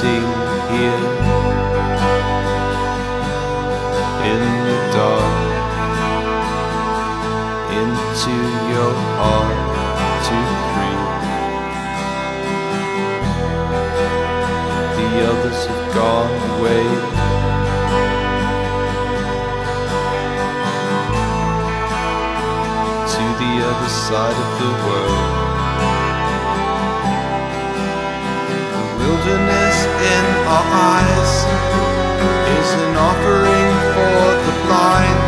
waiting here in the dark, into your heart to breathe. The others have gone away. To the other side of the world. Wilderness in our eyes is an offering for the blind,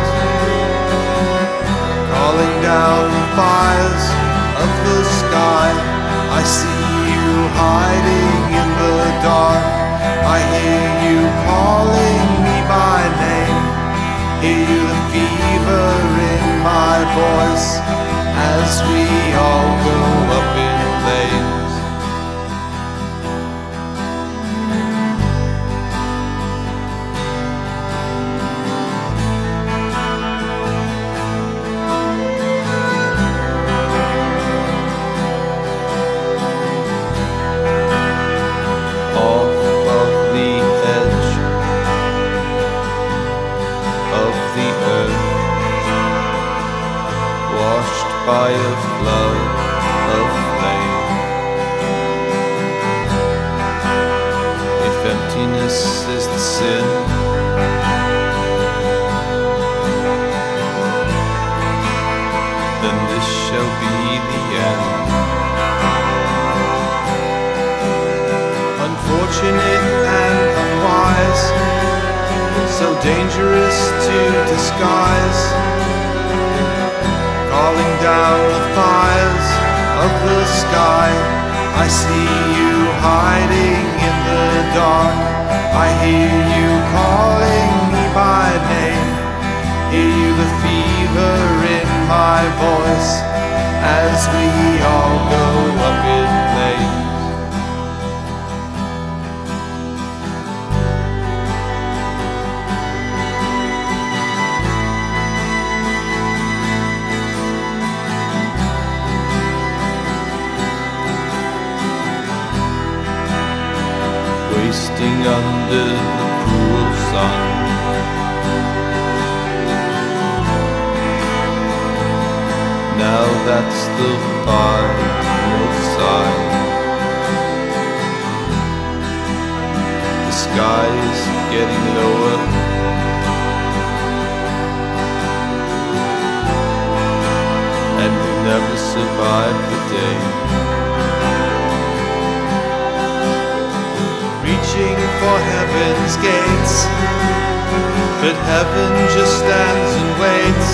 calling down the fires of the sky. I see you hiding in the dark. I hear you calling me by name. Hear you the fever in my voice as we all go up in flames. By a flood of flame. If emptiness is the sin, then this shall be the end. Unfortunate and unwise, so dangerous to disguise, calling down the fires of the sky. I see you hiding in the dark. I hear you calling me by name. Hear you the fever in my voice as we all go up in flames. Wasting under the cruel sun. Now that's the final sign. The sky is getting lower. And we'll never survive the day. Reaching for heaven's gates, but heaven just stands and waits,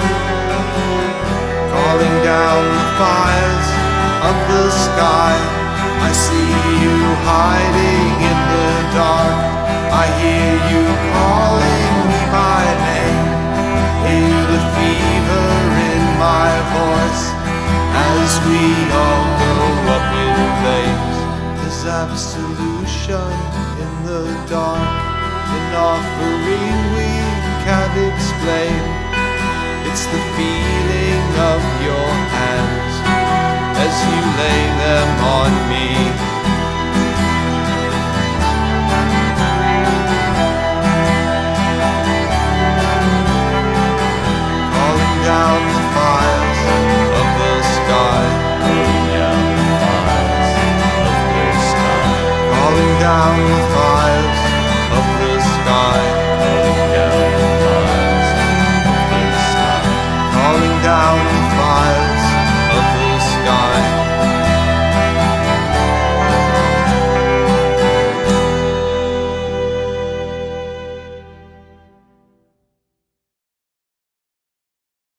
calling down the fires of the sky. I see you hiding in the dark. I hear you calling me by name. Hear you the fever in my voice as we all go up in flames. There's absolution in the dark, an offering we can't explain. It's the feeling of your hands as you lay there